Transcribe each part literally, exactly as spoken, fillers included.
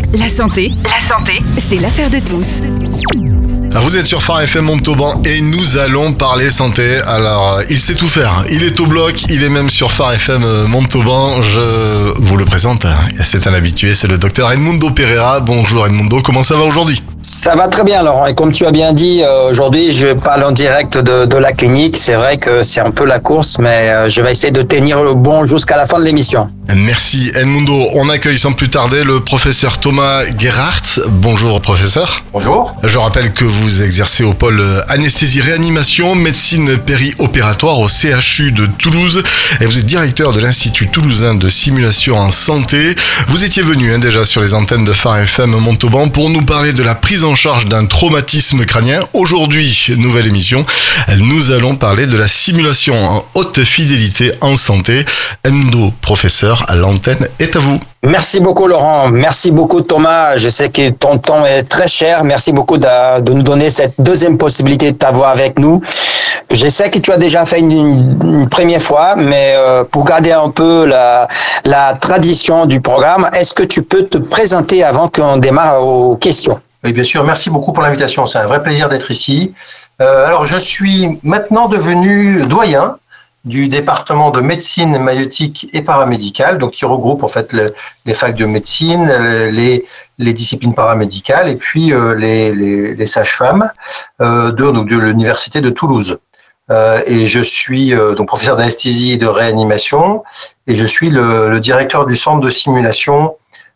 La santé, la santé, c'est l'affaire de tous. Vous êtes sur Phare F M Montauban et nous allons parler santé. Alors, il sait tout faire. Il est au bloc, il est même sur Phare F M Montauban. Je vous le présente. C'est un habitué, c'est le docteur Edmundo Pereira. Bonjour Edmundo, comment ça va aujourd'hui ? Ça va très bien Laurent, et comme tu as bien dit, euh, aujourd'hui je parle en direct de, de la clinique. C'est vrai que c'est un peu la course, mais euh, je vais essayer de tenir le bon jusqu'à la fin de l'émission. Merci Edmundo. On accueille sans plus tarder le professeur Thomas Gerhardt. Bonjour professeur. Bonjour. Je rappelle que vous exercez au pôle anesthésie-réanimation, médecine péri-opératoire au C H U de Toulouse et vous êtes directeur de l'Institut toulousain de simulation en santé. Vous étiez venu hein, déjà sur les antennes de Phare F M Montauban pour nous parler de la prise en charge d'un traumatisme crânien. Aujourd'hui, nouvelle émission, nous allons parler de la simulation en haute fidélité en santé. Edmundo, professeur, l'antenne est à vous. Merci beaucoup Laurent, merci beaucoup Thomas, je sais que ton temps est très cher, merci beaucoup de, de nous donner cette deuxième possibilité de t'avoir avec nous. Je sais que tu as déjà fait une, une première fois, mais euh, pour garder un peu la, la tradition du programme, est-ce que tu peux te présenter avant qu'on démarre aux questions ? Oui, bien sûr, merci beaucoup pour l'invitation, c'est un vrai plaisir d'être ici. Euh, alors, je suis maintenant devenu doyen du département de médecine maïeutique et paramédicale, donc qui regroupe en fait le, les facs de médecine, les, les disciplines paramédicales et puis euh, les, les, les sages-femmes euh, de, donc de l'université de Toulouse. Euh, et je suis euh, donc professeur d'anesthésie et de réanimation et je suis le, le directeur du centre de simulation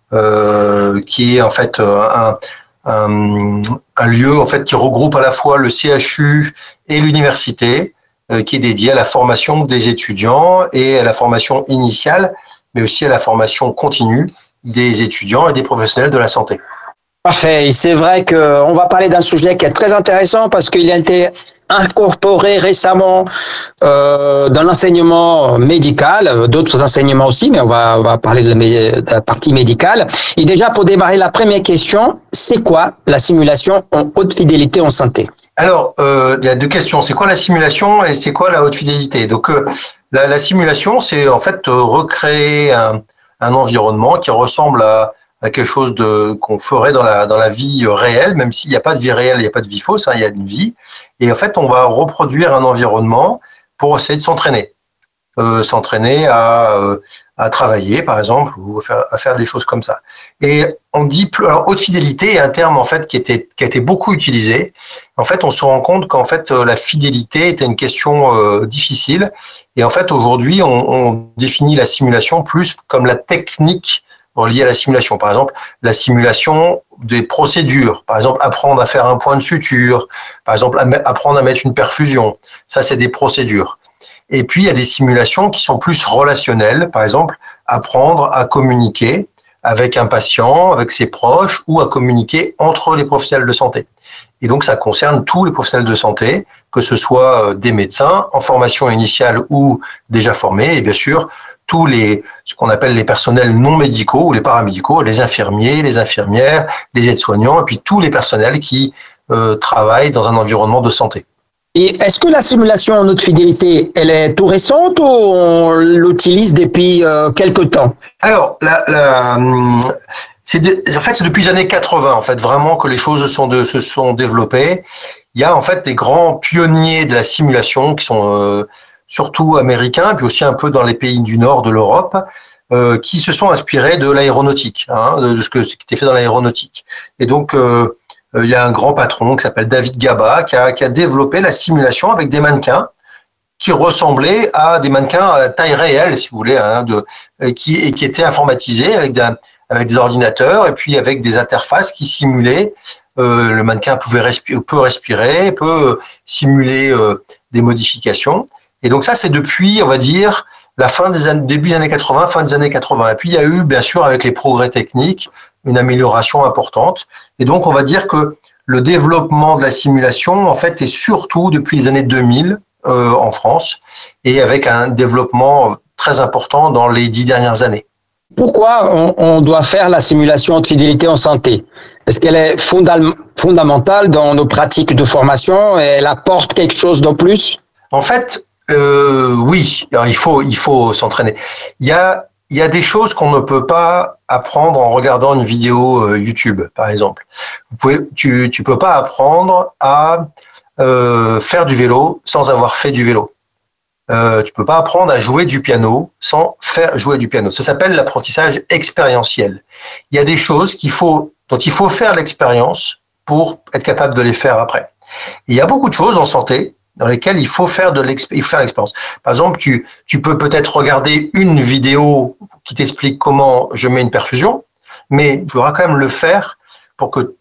euh, qui est en fait un, un, un lieu en fait qui regroupe à la fois le C H U et l'université, qui est dédié à la formation des étudiants et à la formation initiale, mais aussi à la formation continue des étudiants et des professionnels de la santé. Parfait. Et c'est vrai qu'on va parler d'un sujet qui est très intéressant parce qu'il a été incorporé récemment euh, dans l'enseignement médical, d'autres enseignements aussi, mais on va, on va parler de la, de la partie médicale. Et déjà, pour démarrer la première question, c'est quoi la simulation en haute fidélité en santé ? Alors, euh, il y a deux questions. C'est quoi la simulation et c'est quoi la haute fidélité ? Donc, euh, la, la simulation, c'est en fait euh, recréer un, un environnement qui ressemble à, à quelque chose de qu'on ferait dans la dans la vie réelle, même s'il n'y a pas de vie réelle, il n'y a pas de vie fausse, hein, il y a une vie. Et en fait, on va reproduire un environnement pour essayer de s'entraîner, euh, s'entraîner à euh, à travailler, par exemple, ou à faire, à faire des choses comme ça. Et on dit, alors, haute fidélité est un terme, en fait, qui était, qui a été beaucoup utilisé. En fait, on se rend compte qu'en fait, la fidélité était une question euh, difficile. Et en fait, aujourd'hui, on, on définit la simulation plus comme la technique liée à la simulation. Par exemple, la simulation des procédures. Par exemple, apprendre à faire un point de suture. Par exemple, apprendre à mettre une perfusion. Ça, c'est des procédures. Et puis, il y a des simulations qui sont plus relationnelles. Par exemple, apprendre à communiquer avec un patient, avec ses proches, ou à communiquer entre les professionnels de santé. Et donc, ça concerne tous les professionnels de santé, que ce soit des médecins en formation initiale ou déjà formés, et bien sûr, tous les, ce qu'on appelle les personnels non médicaux ou les paramédicaux, les infirmiers, les infirmières, les aides-soignants, et puis tous les personnels qui euh, travaillent dans un environnement de santé. Et est-ce que la simulation en haute fidélité, elle est tout récente ou on l'utilise depuis euh, quelque temps ? Alors, la, la, c'est de, en fait, c'est depuis les années quatre-vingts, en fait, vraiment que les choses sont de, se sont développées. Il y a en fait des grands pionniers de la simulation qui sont euh, surtout américains, puis aussi un peu dans les pays du nord de l'Europe, euh, qui se sont inspirés de l'aéronautique, hein, de ce, que, ce qui était fait dans l'aéronautique. Et donc, euh, il y a un grand patron qui s'appelle David Gaba qui a, qui a développé la simulation avec des mannequins qui ressemblaient à des mannequins à taille réelle, si vous voulez, hein, de, qui, et qui étaient informatisés avec des, avec des ordinateurs et puis avec des interfaces qui simulaient. Euh, le mannequin pouvait respirer, peut respirer, peut simuler euh, des modifications. Et donc ça, c'est depuis, on va dire, la fin des années, début des années quatre-vingts, fin des années quatre-vingts. Et puis il y a eu, bien sûr, avec les progrès techniques, une amélioration importante. Et donc, on va dire que le développement de la simulation, en fait, est surtout depuis les années deux mille euh, en France et avec un développement très important dans les dix dernières années. Pourquoi on, on doit faire la simulation de fidélité en santé ? Est-ce qu'elle est fondam- fondamentale dans nos pratiques de formation et elle apporte quelque chose de plus ? En fait, euh, oui, alors, il faut, il faut s'entraîner. Il y a il y a des choses qu'on ne peut pas apprendre en regardant une vidéo euh, YouTube, par exemple. Vous pouvez, tu, tu peux pas apprendre à euh, faire du vélo sans avoir fait du vélo. Euh, tu peux pas apprendre à jouer du piano sans faire jouer du piano. Ça s'appelle l'apprentissage expérientiel. Il y a des choses qu'il faut, dont il faut faire l'expérience pour être capable de les faire après. Et il y a beaucoup de choses en santé dans lesquelles il faut faire de l'expérience. Par exemple, tu, tu peux peut-être regarder une vidéo qui t'explique comment je mets une perfusion, mais il faudra quand même le faire pour que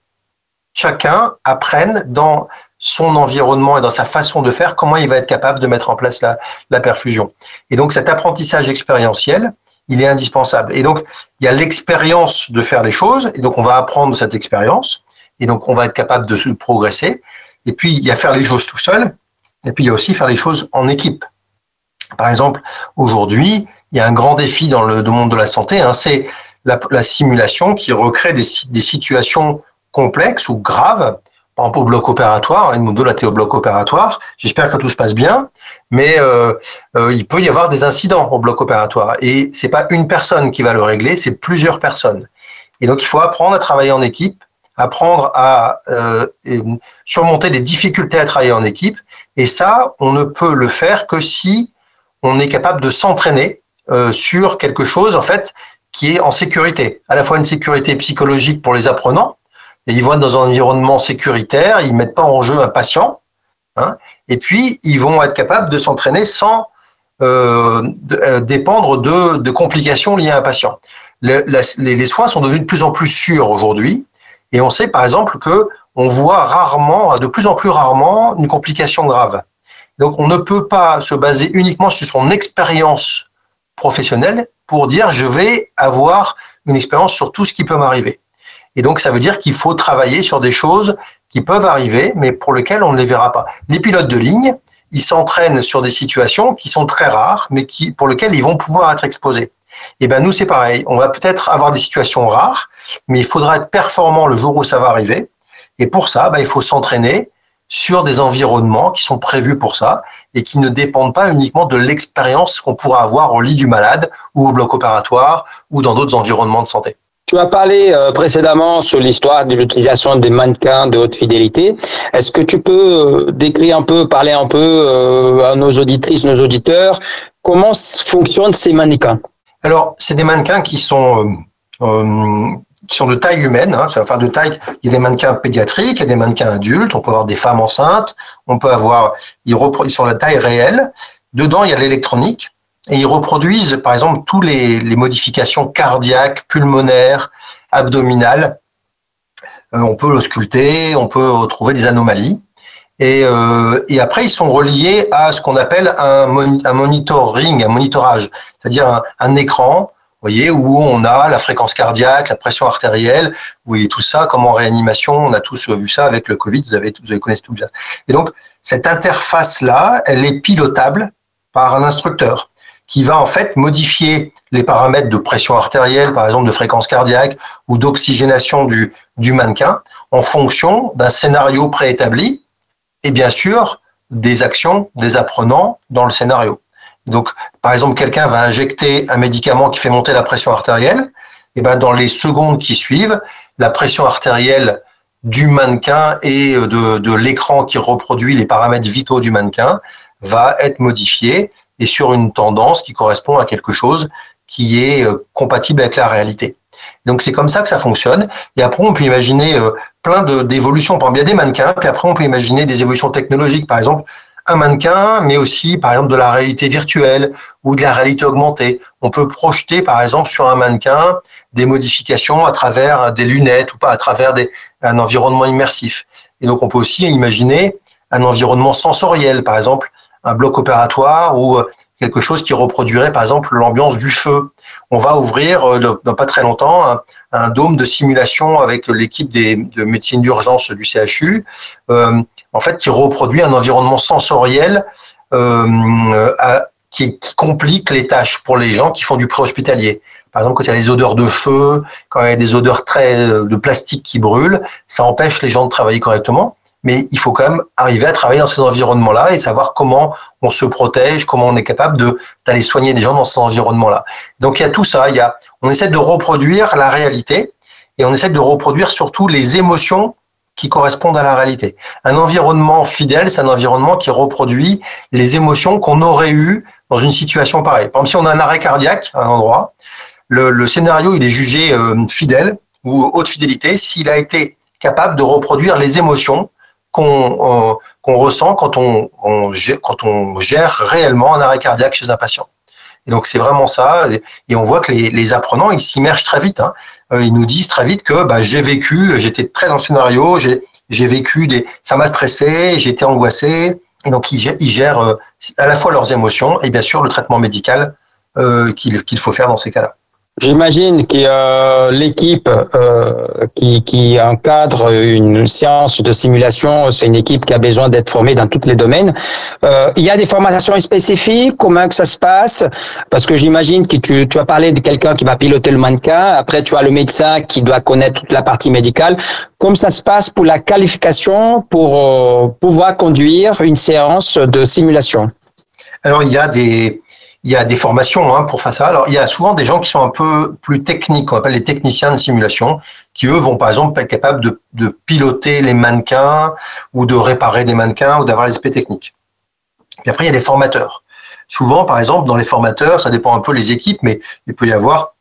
chacun apprenne dans son environnement et dans sa façon de faire comment il va être capable de mettre en place la, la perfusion. Et donc, cet apprentissage expérientiel, il est indispensable. Et donc, il y a l'expérience de faire les choses, et donc on va apprendre de cette expérience, et donc on va être capable de se progresser. Et puis, il y a faire les choses tout seul, et puis il y a aussi faire les choses en équipe. Par exemple, aujourd'hui, il y a un grand défi dans le monde de la santé, hein, c'est la, la simulation qui recrée des, des situations complexes ou graves. Par exemple, au bloc opératoire, Edmundo, là, t'es au bloc opératoire. J'espère que tout se passe bien, mais euh, euh, il peut y avoir des incidents au bloc opératoire. Et c'est pas une personne qui va le régler, c'est plusieurs personnes. Et donc, il faut apprendre à travailler en équipe, apprendre à euh, surmonter des difficultés à travailler en équipe. Et ça, on ne peut le faire que si on est capable de s'entraîner euh, sur quelque chose, en fait, qui est en sécurité. À la fois une sécurité psychologique pour les apprenants, et ils vont être dans un environnement sécuritaire, ils mettent pas en jeu un patient, hein, et puis ils vont être capables de s'entraîner sans euh, de, euh, dépendre de, de complications liées à un patient. Le, la, les, les soins sont devenus de plus en plus sûrs aujourd'hui, et on sait par exemple que on voit rarement, de plus en plus rarement, une complication grave. Donc on ne peut pas se baser uniquement sur son expérience professionnelle pour dire je vais avoir une expérience sur tout ce qui peut m'arriver. Et donc, ça veut dire qu'il faut travailler sur des choses qui peuvent arriver, mais pour lesquelles on ne les verra pas. Les pilotes de ligne, ils s'entraînent sur des situations qui sont très rares, mais qui, pour lesquelles ils vont pouvoir être exposés. Et ben, nous, c'est pareil. On va peut-être avoir des situations rares, mais il faudra être performant le jour où ça va arriver. Et pour ça, ben, il faut s'entraîner sur des environnements qui sont prévus pour ça et qui ne dépendent pas uniquement de l'expérience qu'on pourra avoir au lit du malade ou au bloc opératoire ou dans d'autres environnements de santé. Tu as parlé euh, précédemment sur l'histoire de l'utilisation des mannequins de haute fidélité. Est-ce que tu peux euh, décrire un peu, parler un peu euh, à nos auditrices, nos auditeurs, comment fonctionnent ces mannequins? Alors, c'est des mannequins qui sont euh, euh, qui sont de taille humaine, hein, enfin de taille. Il y a des mannequins pédiatriques, il y a des mannequins adultes. On peut avoir des femmes enceintes. On peut avoir, ils, repro- ils sont de taille réelle. Dedans, il y a l'électronique. Et ils reproduisent, par exemple, tous les, les modifications cardiaques, pulmonaires, abdominales. Euh, on peut l'ausculter, on peut trouver des anomalies. Et, euh, et après, ils sont reliés à ce qu'on appelle un, mon, un monitoring, un monitorage, c'est-à-dire un, un écran, vous voyez, où on a la fréquence cardiaque, la pression artérielle. Vous voyez tout ça, comme en réanimation, on a tous vu ça avec le Covid. Vous avez, vous avez connaissez tout bien. Et donc, cette interface-là, elle est pilotable par un instructeur, qui va en fait modifier les paramètres de pression artérielle, par exemple de fréquence cardiaque ou d'oxygénation du, du mannequin en fonction d'un scénario préétabli et bien sûr des actions des apprenants dans le scénario. Donc, par exemple, quelqu'un va injecter un médicament qui fait monter la pression artérielle, et ben dans les secondes qui suivent, la pression artérielle du mannequin et de, de l'écran qui reproduit les paramètres vitaux du mannequin va être modifiée et sur une tendance qui correspond à quelque chose qui est compatible avec la réalité. Donc c'est comme ça que ça fonctionne. Et après on peut imaginer plein de, d'évolutions. Par exemple, il y a des mannequins, puis après on peut imaginer des évolutions technologiques. Par exemple, un mannequin, mais aussi par exemple de la réalité virtuelle ou de la réalité augmentée. On peut projeter par exemple sur un mannequin des modifications à travers des lunettes ou pas à travers des, un environnement immersif. Et donc on peut aussi imaginer un environnement sensoriel, par exemple un bloc opératoire ou quelque chose qui reproduirait par exemple l'ambiance du feu. On va ouvrir dans pas très longtemps un, un dôme de simulation avec l'équipe des, de médecine d'urgence du C H U, euh, en fait qui reproduit un environnement sensoriel euh, à, qui, qui complique les tâches pour les gens qui font du préhospitalier. Par exemple, quand il y a des odeurs de feu, quand il y a des odeurs très de plastique qui brûlent, ça empêche les gens de travailler correctement. mais il faut quand même arriver à travailler dans ces environnements-là et savoir comment on se protège, comment on est capable de d'aller soigner des gens dans ces environnements-là. Donc il y a tout ça, il y a, on essaie de reproduire la réalité et on essaie de reproduire surtout les émotions qui correspondent à la réalité. Un environnement fidèle, c'est un environnement qui reproduit les émotions qu'on aurait eues dans une situation pareille. Par exemple, si on a un arrêt cardiaque à un endroit, le, le scénario il est jugé euh, fidèle ou haute fidélité s'il a été capable de reproduire les émotions qu'on euh, qu'on ressent quand on, on gère, quand on gère réellement un arrêt cardiaque chez un patient. Et donc c'est vraiment ça, et on voit que les, les apprenants ils s'immergent très vite. Hein. Ils nous disent très vite que bah, j'ai vécu, j'étais très dans le scénario, j'ai j'ai vécu des, ça m'a stressé, j'étais angoissé, et donc ils, ils gèrent euh, à la fois leurs émotions et bien sûr le traitement médical euh, qu'il qu'il faut faire dans ces cas-là. J'imagine que euh, l'équipe euh, qui, qui encadre une séance de simulation, c'est une équipe qui a besoin d'être formée dans tous les domaines. Euh, il y a des formations spécifiques, comment que ça se passe? Parce que j'imagine que tu, tu as parlé de quelqu'un qui va piloter le mannequin, après tu as le médecin qui doit connaître toute la partie médicale. Comment ça se passe pour la qualification pour euh, pouvoir conduire une séance de simulation? Alors il y a des... Il y a des formations hein, pour faire ça. Alors, il y a souvent des gens qui sont un peu plus techniques, qu'on appelle les techniciens de simulation, qui eux vont par exemple être capables de, de piloter les mannequins ou de réparer des mannequins ou d'avoir les aspects techniques. Puis après, il y a des formateurs. Souvent, par exemple, dans les formateurs, ça dépend un peu des équipes, mais il peut y avoir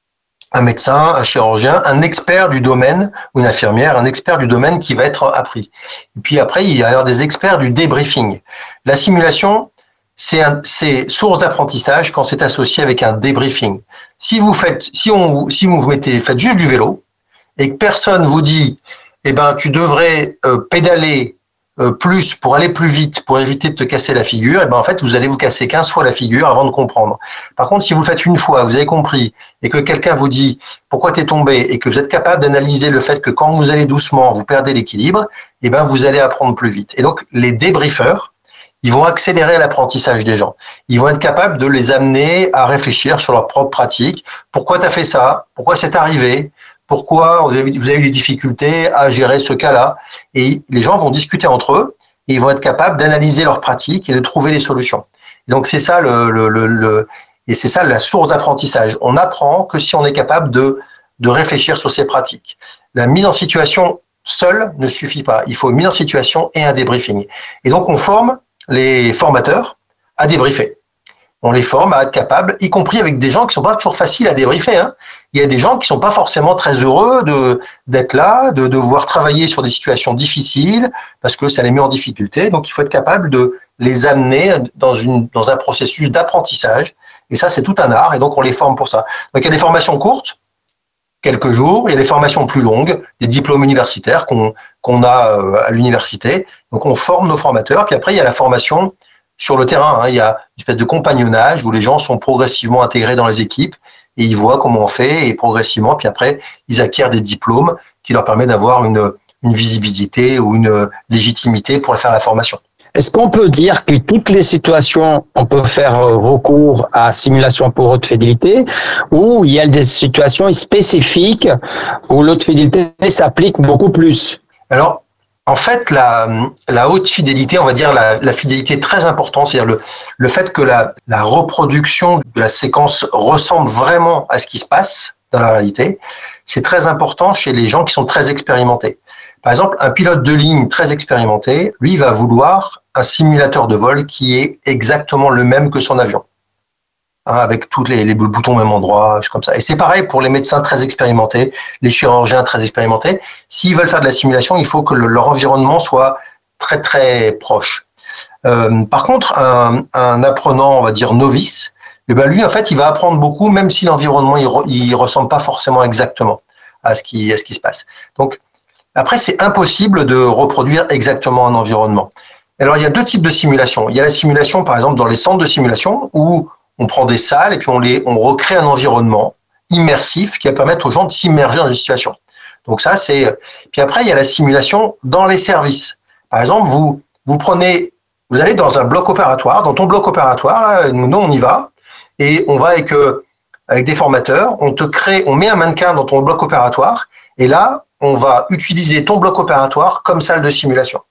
un médecin, un chirurgien, un expert du domaine ou une infirmière, un expert du domaine qui va être appris. Et puis après, il y a des experts du débriefing. La simulation, c'est un, c'est source d'apprentissage quand c'est associé avec un débriefing. Si vous faites, si on, si vous mettez, faites juste du vélo et que personne vous dit, eh ben, tu devrais euh, pédaler euh, plus pour aller plus vite, pour éviter de te casser la figure, eh ben, en fait, vous allez vous casser quinze fois la figure avant de comprendre. Par contre, si vous le faites une fois, vous avez compris et que quelqu'un vous dit pourquoi t'es tombé et que vous êtes capable d'analyser le fait que quand vous allez doucement, vous perdez l'équilibre, eh ben, vous allez apprendre plus vite. Et donc, les débriefeurs, ils vont accélérer l'apprentissage des gens. Ils vont être capables de les amener à réfléchir sur leur propre pratique. Pourquoi tu as fait ça? Pourquoi c'est arrivé? Pourquoi vous avez, vous avez eu des difficultés à gérer ce cas-là? Et les gens vont discuter entre eux et ils vont être capables d'analyser leur pratique et de trouver des solutions. Et donc c'est ça le, le, le, le et c'est ça la source d'apprentissage. On apprend que si on est capable de de réfléchir sur ses pratiques. La mise en situation seule ne suffit pas. Il faut une mise en situation et un débriefing. Et donc on forme les formateurs à débriefer. On les forme à être capables, y compris avec des gens qui sont pas toujours faciles à débriefer. Hein. Il y a des gens qui sont pas forcément très heureux de d'être là, de, de devoir travailler sur des situations difficiles parce que ça les met en difficulté. Donc il faut être capable de les amener dans une dans un processus d'apprentissage. Et ça c'est tout un art. Et donc on les forme pour ça. Donc il y a des formations courtes, quelques jours. Il y a des formations plus longues, des diplômes universitaires qu'on qu'on a à l'université. Donc, on forme nos formateurs. Puis après, il y a la formation sur le terrain. Hein. Il y a une espèce de compagnonnage où les gens sont progressivement intégrés dans les équipes et ils voient comment on fait et progressivement. Puis après, ils acquièrent des diplômes qui leur permettent d'avoir une, une visibilité ou une légitimité pour faire la formation. Est-ce qu'on peut dire que toutes les situations, on peut faire recours à simulation pour haute fidélité ou il y a des situations spécifiques où l'haute fidélité s'applique beaucoup plus? Alors, en fait, la, la haute fidélité, on va dire la, la fidélité très importante, c'est-à-dire le, le fait que la, la reproduction de la séquence ressemble vraiment à ce qui se passe dans la réalité, c'est très important chez les gens qui sont très expérimentés. Par exemple, un pilote de ligne très expérimenté, lui, va vouloir un simulateur de vol qui est exactement le même que son avion, hein, avec tous les, les boutons au même endroit, comme ça. Et c'est pareil pour les médecins très expérimentés, les chirurgiens très expérimentés. S'ils veulent faire de la simulation, il faut que le, leur environnement soit très très proche. Euh, par contre, un, un apprenant, on va dire novice, eh ben lui, en fait, il va apprendre beaucoup, même si l'environnement il, re, il ressemble pas forcément exactement à ce qui à ce qui se passe. Donc après, c'est impossible de reproduire exactement un environnement. Alors, il y a deux types de simulation. Il y a la simulation, par exemple, dans les centres de simulation, où on prend des salles et puis on les, on recrée un environnement immersif qui va permettre aux gens de s'immerger dans une situation. Donc ça, c'est. Puis après, il y a la simulation dans les services. Par exemple, vous, vous prenez, vous allez dans un bloc opératoire. Dans ton bloc opératoire, là, nous, on y va et on va avec avec des formateurs. On te crée, on met un mannequin dans ton bloc opératoire et là, on va utiliser ton bloc opératoire comme salle de simulation.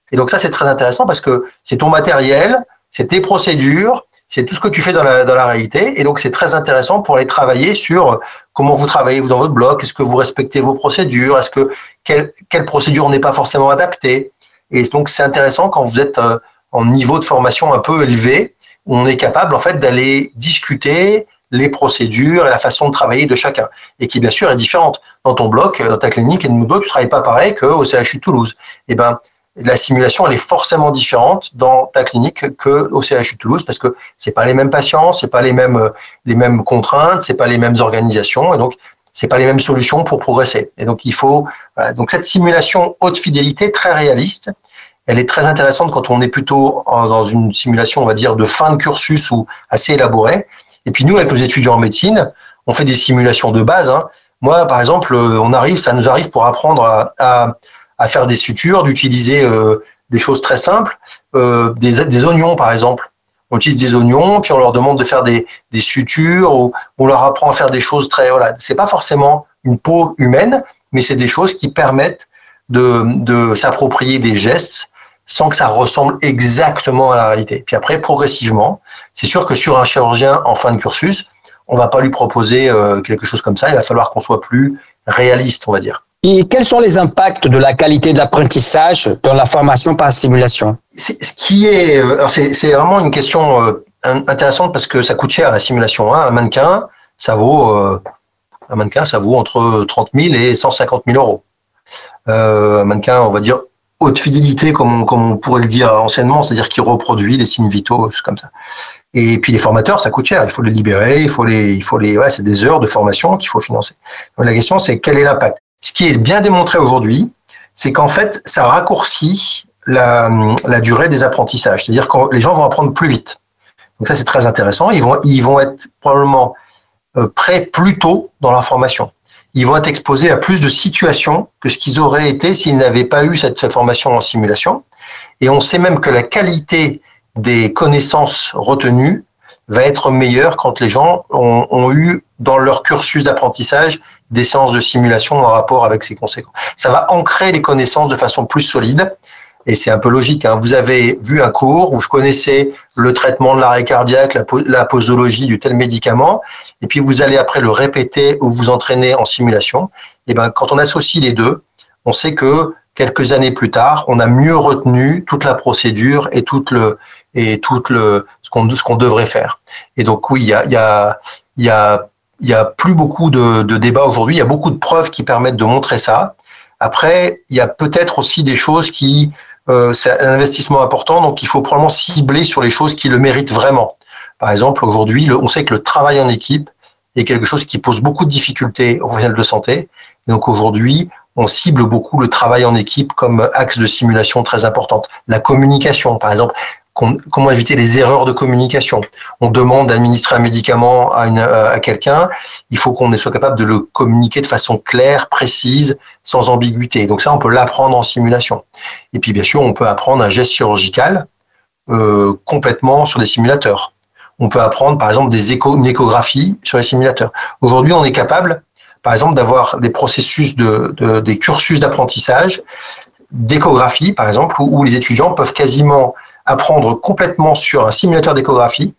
Et donc ça, c'est très intéressant parce que c'est ton matériel, c'est tes procédures, c'est tout ce que tu fais dans la, dans la réalité. Et donc, c'est très intéressant pour aller travailler sur comment vous travaillez vous dans votre bloc. Est-ce que vous respectez vos procédures? Est-ce que quelle, quelle procédure n'est pas forcément adaptée? Et donc, c'est intéressant quand vous êtes en niveau de formation un peu élevé, où on est capable, en fait, d'aller discuter les procédures et la façon de travailler de chacun. Et qui, bien sûr, est différente. Dans ton bloc, dans ta clinique et de mon bloc, tu ne travailles pas pareil qu'au C H U de Toulouse. Eh ben, la simulation, elle est forcément différente dans ta clinique qu'au C H U de Toulouse parce que c'est pas les mêmes patients, c'est pas les mêmes les mêmes contraintes, c'est pas les mêmes organisations et donc c'est pas les mêmes solutions pour progresser. Et donc il faut voilà, donc cette simulation haute fidélité très réaliste, elle est très intéressante quand on est plutôt dans une simulation, on va dire de fin de cursus ou assez élaborée. Et puis nous avec nos étudiants en médecine, on fait des simulations de base. Hein. Moi par exemple, on arrive, ça nous arrive pour apprendre à, à à faire des sutures, d'utiliser euh, des choses très simples, euh, des, des oignons par exemple. On utilise des oignons, puis on leur demande de faire des, des sutures, ou on leur apprend à faire des choses très... Voilà, c'est pas forcément une peau humaine, mais c'est des choses qui permettent de, de s'approprier des gestes sans que ça ressemble exactement à la réalité. Puis après, progressivement, c'est sûr que sur un chirurgien en fin de cursus, on va pas lui proposer euh, quelque chose comme ça, il va falloir qu'on soit plus réaliste, on va dire. Et quels sont les impacts de la qualité de l'apprentissage dans la formation par simulation? C'est, ce qui est, alors c'est, c'est vraiment une question euh, intéressante parce que ça coûte cher la simulation. Hein. Un mannequin, ça vaut, euh, un mannequin, ça vaut entre trente mille et cent cinquante mille euros. Euh, un mannequin, on va dire haute fidélité, comme on, comme on pourrait le dire anciennement, c'est-à-dire qui reproduit les signes vitaux, choses comme ça. Et puis les formateurs, ça coûte cher. Il faut les libérer, il faut les, il faut les, ouais, c'est des heures de formation qu'il faut financer. Donc la question, c'est quel est l'impact? Ce qui est bien démontré aujourd'hui, c'est qu'en fait, ça raccourcit la, la durée des apprentissages. C'est-à-dire que les gens vont apprendre plus vite. Donc ça, c'est très intéressant. Ils vont, ils vont être probablement prêts plus tôt dans leur formation. Ils vont être exposés à plus de situations que ce qu'ils auraient été s'ils n'avaient pas eu cette formation en simulation. Et on sait même que la qualité des connaissances retenues va être meilleure quand les gens ont, ont eu dans leur cursus d'apprentissage des séances de simulation en rapport avec ces conséquences. Ça va ancrer les connaissances de façon plus solide et c'est un peu logique. Hein. Vous avez vu un cours, vous connaissez le traitement de l'arrêt cardiaque, la, la posologie du tel médicament et puis vous allez après le répéter ou vous entraîner en simulation. Et ben, quand on associe les deux, on sait que quelques années plus tard, on a mieux retenu toute la procédure et toute le et tout le ce qu'on ce qu'on devrait faire. Et donc oui, il y a il y a il y a il y a plus beaucoup de, de débats aujourd'hui. Il y a beaucoup de preuves qui permettent de montrer ça. Après, il y a peut-être aussi des choses qui euh, c'est un investissement important, donc il faut probablement cibler sur les choses qui le méritent vraiment. Par exemple, aujourd'hui, le, on sait que le travail en équipe est quelque chose qui pose beaucoup de difficultés aux professionnels de santé. Et donc aujourd'hui, on cible beaucoup le travail en équipe comme axe de simulation très importante. La communication, par exemple. Comment éviter les erreurs de communication? On demande d'administrer un médicament à, une, à quelqu'un, il faut qu'on soit capable de le communiquer de façon claire, précise, sans ambiguïté. Donc ça, on peut l'apprendre en simulation. Et puis bien sûr, on peut apprendre un geste chirurgical euh, complètement sur des simulateurs. On peut apprendre par exemple des échos, une échographie sur les simulateurs. Aujourd'hui, on est capable, par exemple, d'avoir des processus de, de des cursus d'apprentissage, d'échographie, par exemple, où, où les étudiants peuvent quasiment apprendre complètement sur un simulateur d'échographie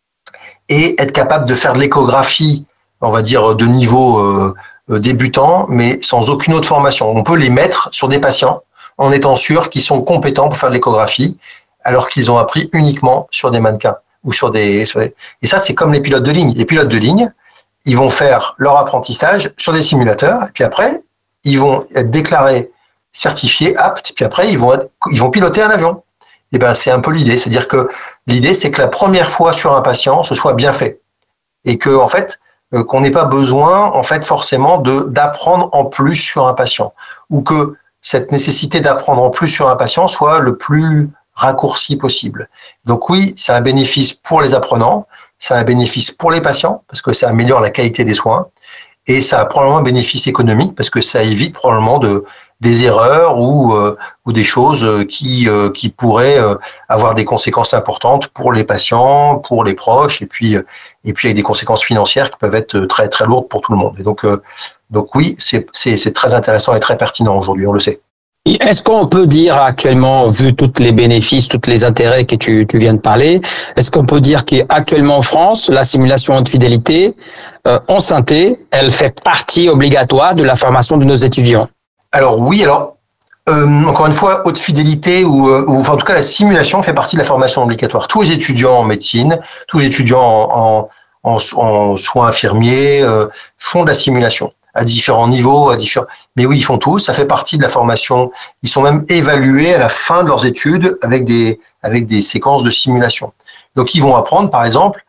et être capable de faire de l'échographie, on va dire, de niveau euh, débutant, mais sans aucune autre formation. On peut les mettre sur des patients en étant sûr qu'ils sont compétents pour faire de l'échographie, alors qu'ils ont appris uniquement sur des mannequins ou sur des, sur des... Et ça, c'est comme les pilotes de ligne. Les pilotes de ligne, ils vont faire leur apprentissage sur des simulateurs, et puis après, ils vont être déclarés certifiés, aptes, puis après, ils vont, être, ils vont piloter un avion. Eh ben, c'est un peu l'idée. C'est-à-dire que l'idée, c'est que la première fois sur un patient, ce soit bien fait. Et que, en fait, euh, qu'on n'ait pas besoin, en fait, forcément de, d'apprendre en plus sur un patient. Ou que cette nécessité d'apprendre en plus sur un patient soit le plus raccourci possible. Donc oui, c'est un bénéfice pour les apprenants, c'est un bénéfice pour les patients, parce que ça améliore la qualité des soins. Et ça a probablement un bénéfice économique, parce que ça évite probablement de, des erreurs ou, euh, ou des choses qui, euh, qui pourraient euh, avoir des conséquences importantes pour les patients, pour les proches, et puis, et puis avec des conséquences financières qui peuvent être très, très lourdes pour tout le monde. Et donc, euh, donc oui, c'est, c'est, c'est très intéressant et très pertinent aujourd'hui, on le sait. Est-ce qu'on peut dire actuellement, vu tous les bénéfices, tous les intérêts que tu, tu viens de parler, est-ce qu'on peut dire qu'actuellement en France, la simulation haute fidélité euh, en santé, elle fait partie obligatoire de la formation de nos étudiants? Alors oui, alors euh, encore une fois, haute fidélité ou, euh, ou enfin, en tout cas la simulation fait partie de la formation obligatoire. Tous les étudiants en médecine, tous les étudiants en, en, en, en soins infirmiers euh, font de la simulation à différents niveaux, à différents. Mais oui, ils font tous. Ça fait partie de la formation. Ils sont même évalués à la fin de leurs études avec des avec des séquences de simulation. Donc, ils vont apprendre, par exemple,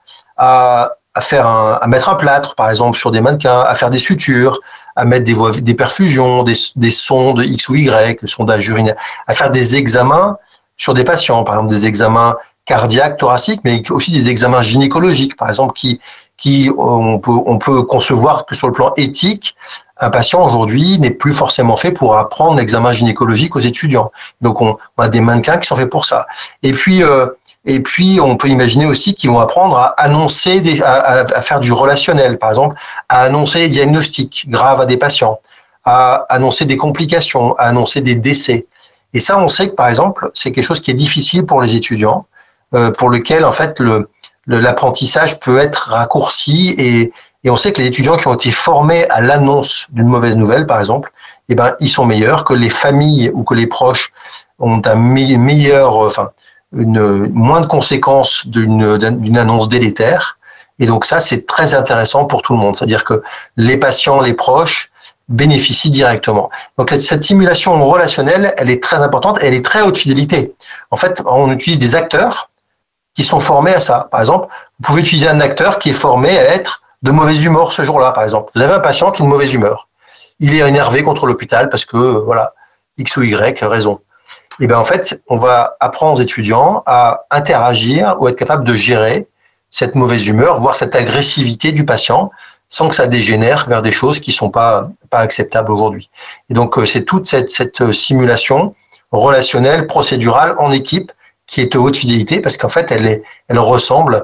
à à faire un, à mettre un plâtre, par exemple, sur des mannequins, à faire des sutures, à mettre des voies, des perfusions, des des sondes X ou Y, sondage urinaire, à faire des examens sur des patients, par exemple des examens cardiaques, thoraciques, mais aussi des examens gynécologiques, par exemple, qui qui on peut on peut concevoir que sur le plan éthique, un patient aujourd'hui n'est plus forcément fait pour apprendre l'examen gynécologique aux étudiants. Donc on, on a des mannequins qui sont faits pour ça. Et puis euh, et puis on peut imaginer aussi qu'ils vont apprendre à annoncer des, à, à faire du relationnel, par exemple, à annoncer des diagnostics graves à des patients, à annoncer des complications, à annoncer des décès. Et ça, on sait que par exemple, c'est quelque chose qui est difficile pour les étudiants, euh, pour lequel en fait le l'apprentissage peut être raccourci et, et on sait que les étudiants qui ont été formés à l'annonce d'une mauvaise nouvelle, par exemple, eh ben, ils sont meilleurs que les familles ou que les proches ont un meilleur, enfin, une, moins de conséquences d'une, d'une annonce délétère. Et donc ça, c'est très intéressant pour tout le monde. C'est-à-dire que les patients, les proches bénéficient directement. Donc cette simulation relationnelle, elle est très importante, elle est très haute fidélité. En fait, on utilise des acteurs qui sont formés à ça. Par exemple, vous pouvez utiliser un acteur qui est formé à être de mauvaise humeur ce jour-là, par exemple. Vous avez un patient qui est de mauvaise humeur. Il est énervé contre l'hôpital parce que, voilà, X ou Y raison. Et bien, en fait, on va apprendre aux étudiants à interagir ou être capable de gérer cette mauvaise humeur, voire cette agressivité du patient, sans que ça dégénère vers des choses qui sont pas, pas acceptables aujourd'hui. Et donc, c'est toute cette, cette simulation relationnelle, procédurale, en équipe, qui est de haute fidélité parce qu'en fait, elle est, elle ressemble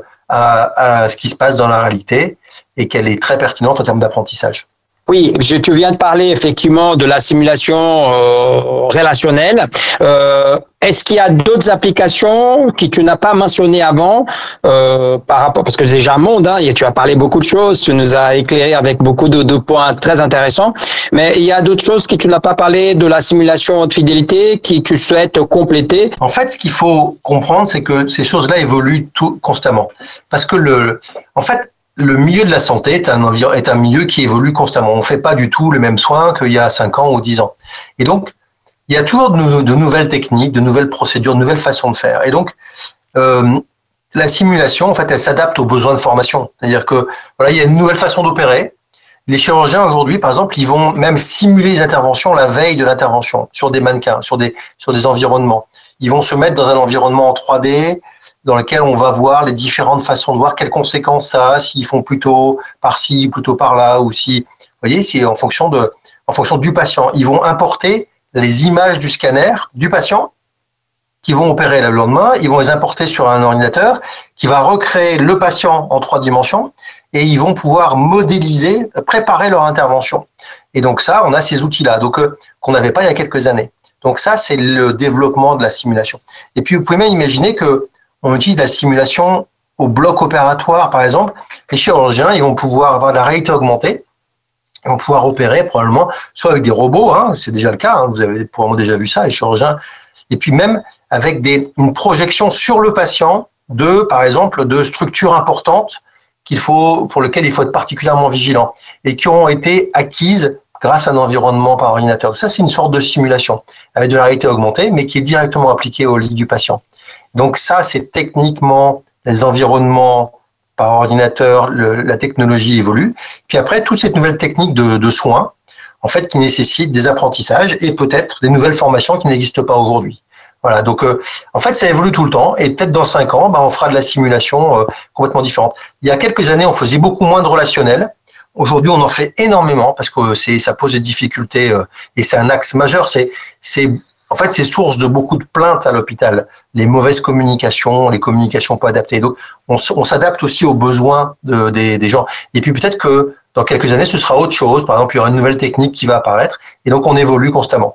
à, à ce qui se passe dans la réalité et qu'elle est très pertinente en termes d'apprentissage. Oui, je, tu viens de parler effectivement de la simulation euh, relationnelle. Euh, est-ce qu'il y a d'autres applications que tu n'as pas mentionnées avant euh, par rapport, parce que c'est déjà un monde, hein, et tu as parlé beaucoup de choses, tu nous as éclairé avec beaucoup de, de points très intéressants, mais il y a d'autres choses que tu n'as pas parlé de la simulation haute fidélité que tu souhaites compléter? En fait, ce qu'il faut comprendre, c'est que ces choses-là évoluent tout constamment, parce que le, en fait, le milieu de la santé est un, est un milieu qui évolue constamment. On ne fait pas du tout les mêmes soins qu'il y a cinq ans ou dix ans. Et donc, il y a toujours de, nou- de nouvelles techniques, de nouvelles procédures, de nouvelles façons de faire. Et donc, euh, la simulation, en fait, elle s'adapte aux besoins de formation. C'est-à-dire que voilà, il y a une nouvelle façon d'opérer. Les chirurgiens aujourd'hui, par exemple, ils vont même simuler les interventions la veille de l'intervention sur des mannequins, sur des sur des environnements. Ils vont se mettre dans un environnement en trois D dans lequel on va voir les différentes façons de voir, quelles conséquences ça a, s'ils font plutôt par-ci, plutôt par-là, ou si, vous voyez, c'est en fonction de, en fonction du patient. Ils vont importer les images du scanner du patient qui vont opérer le lendemain, ils vont les importer sur un ordinateur qui va recréer le patient en trois dimensions et ils vont pouvoir modéliser, préparer leur intervention. Et donc ça, on a ces outils-là, donc euh, qu'on n'avait pas il y a quelques années. Donc ça, c'est le développement de la simulation. Et puis, vous pouvez même imaginer que on utilise la simulation au bloc opératoire, par exemple. Les chirurgiens, ils vont pouvoir avoir de la réalité augmentée. Ils vont pouvoir opérer probablement soit avec des robots, hein, c'est déjà le cas, hein, vous avez probablement déjà vu ça, les chirurgiens. Et puis même avec des, une projection sur le patient de, par exemple, de structures importantes qu'il faut, pour lesquelles il faut être particulièrement vigilant et qui ont été acquises grâce à un environnement par ordinateur. Tout ça, c'est une sorte de simulation avec de la réalité augmentée, mais qui est directement appliquée au lit du patient. Donc ça, c'est techniquement les environnements par ordinateur, le, la technologie évolue. Puis après, toute cette nouvelle technique de, de soins, en fait, qui nécessite des apprentissages et peut-être des nouvelles formations qui n'existent pas aujourd'hui. Voilà, donc euh, en fait, ça évolue tout le temps et peut-être dans cinq ans, bah, on fera de la simulation euh, complètement différente. Il y a quelques années, on faisait beaucoup moins de relationnel. Aujourd'hui, on en fait énormément parce que c'est, ça pose des difficultés euh, et c'est un axe majeur. C'est, c'est En fait, c'est source de beaucoup de plaintes à l'hôpital, les mauvaises communications, les communications pas adaptées. Donc, on, on s'adapte aussi aux besoins de, des, des gens. Et puis peut-être que dans quelques années, ce sera autre chose. Par exemple, il y aura une nouvelle technique qui va apparaître. Et donc, on évolue constamment.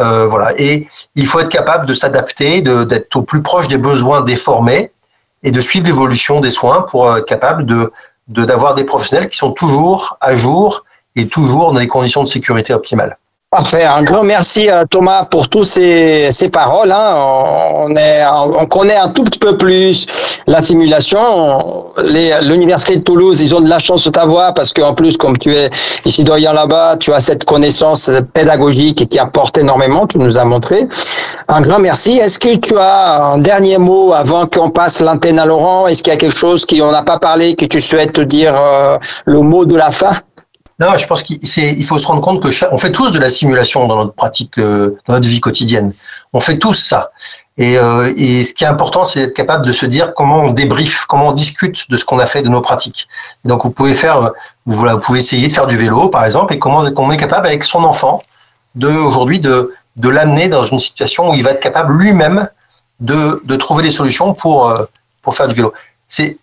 Euh, voilà. Et il faut être capable de s'adapter, de, d'être au plus proche des besoins des formés et de suivre l'évolution des soins pour être capable de, de, d'avoir des professionnels qui sont toujours à jour et toujours dans des conditions de sécurité optimales. Parfait. Un grand merci Thomas pour tous ces, ces paroles. Hein. On, est, on connaît un tout petit peu plus la simulation. Les, l'Université de Toulouse, ils ont de la chance de t'avoir parce qu'en plus, comme tu es ici doyen là-bas, tu as cette connaissance pédagogique qui apporte énormément. Tu nous as montré. Un grand merci. Est-ce que tu as un dernier mot avant qu'on passe l'antenne à Laurent? Est-ce qu'il y a quelque chose qu'on n'a pas parlé que tu souhaites dire euh, le mot de la fin? Non, je pense qu'il c'est, il faut se rendre compte que chaque, on fait tous de la simulation dans notre pratique, euh, dans notre vie quotidienne. On fait tous ça. Et, euh, et ce qui est important, c'est d'être capable de se dire comment on débriefe, comment on discute de ce qu'on a fait de nos pratiques. Et donc, vous pouvez faire, vous, voilà, vous pouvez essayer de faire du vélo, par exemple, et comment, comment on est capable avec son enfant de aujourd'hui de, de l'amener dans une situation où il va être capable lui-même de, de trouver des solutions pour, pour faire du vélo. C'est,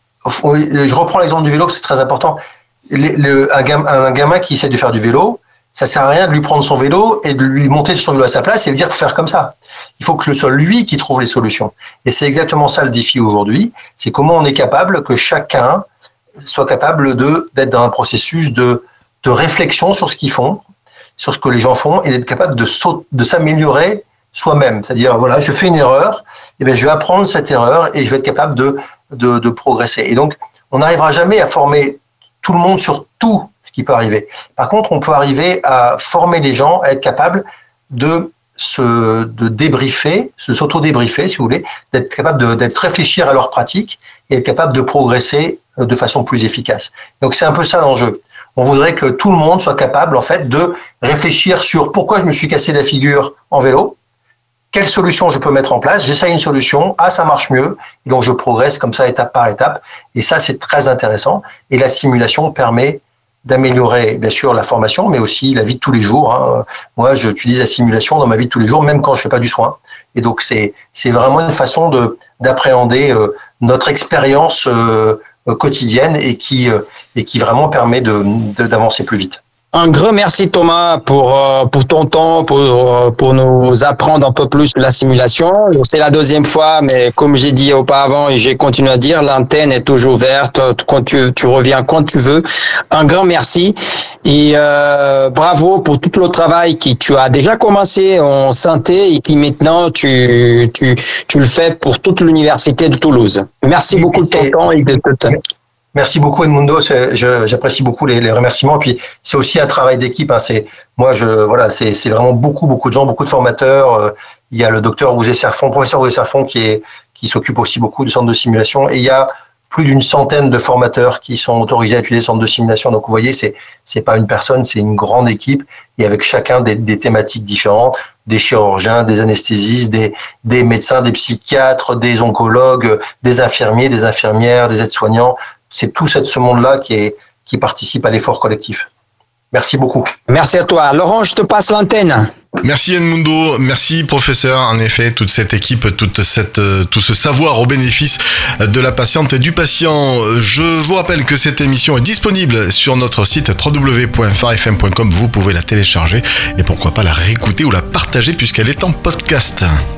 je reprends l'exemple du vélo, parce que c'est très important. Le, le, un, gamin, un gamin qui essaie de faire du vélo, ça sert à rien de lui prendre son vélo et de lui monter sur son vélo à sa place et lui dire faut faire comme ça. Il faut que ce soit lui qui trouve les solutions. Et c'est exactement ça le défi aujourd'hui. C'est comment on est capable que chacun soit capable de d'être dans un processus de de réflexion sur ce qu'ils font, sur ce que les gens font, et d'être capable de de s'améliorer soi-même. C'est-à-dire voilà, je fais une erreur, et bien je vais apprendre cette erreur et je vais être capable de de, de progresser. Et donc on n'arrivera jamais à former tout le monde sur tout ce qui peut arriver. Par contre, on peut arriver à former les gens, à être capable de se de débriefer, se s'auto-débriefer, si vous voulez, d'être capable de d'être réfléchir à leur pratique et être capable de progresser de façon plus efficace. Donc c'est un peu ça l'enjeu. On voudrait que tout le monde soit capable en fait de réfléchir sur pourquoi je me suis cassé la figure en vélo, quelle solution je peux mettre en place, j'essaye une solution, ah ça marche mieux, et donc je progresse comme ça étape par étape, et ça c'est très intéressant, et la simulation permet d'améliorer bien sûr la formation, mais aussi la vie de tous les jours. Hein. Moi j'utilise la simulation dans ma vie de tous les jours, même quand je fais pas du soin, et donc c'est c'est vraiment une façon de d'appréhender euh, notre expérience euh, quotidienne et qui euh, et qui vraiment permet de, de d'avancer plus vite. Un grand merci Thomas pour pour ton temps, pour pour nous apprendre un peu plus la simulation. C'est la deuxième fois, mais comme j'ai dit auparavant et j'ai continué à dire, l'antenne est toujours ouverte. Quand tu tu reviens quand tu veux. Un grand merci et euh, bravo pour tout le travail que tu as déjà commencé en santé et qui maintenant tu tu tu le fais pour toute l'université de Toulouse. Merci beaucoup de ton temps et de ton Merci beaucoup Edmundo, c'est, je, j'apprécie beaucoup les, les remerciements. Puis c'est aussi un travail d'équipe. Hein. C'est moi, je voilà, c'est, c'est vraiment beaucoup beaucoup de gens, beaucoup de formateurs. Euh, il y a le docteur Rouzé-Serfon, professeur Rouzé-Serfon qui est qui s'occupe aussi beaucoup du centre de simulation. Et il y a plus d'une centaine de formateurs qui sont autorisés à utiliser le centre de simulation. Donc vous voyez, c'est c'est pas une personne, c'est une grande équipe et avec chacun des, des thématiques différentes, des chirurgiens, des anesthésistes, des des médecins, des psychiatres, des oncologues, des infirmiers, des infirmières, des aides-soignants. C'est tout ce monde-là qui est qui participe à l'effort collectif. Merci beaucoup. Merci à toi. Laurent, je te passe l'antenne. Merci Edmundo, merci professeur. En effet, toute cette équipe, toute cette, tout ce savoir au bénéfice de la patiente et du patient. Je vous rappelle que cette émission est disponible sur notre site w w w point phare f m point com. Vous pouvez la télécharger et pourquoi pas la réécouter ou la partager puisqu'elle est en podcast.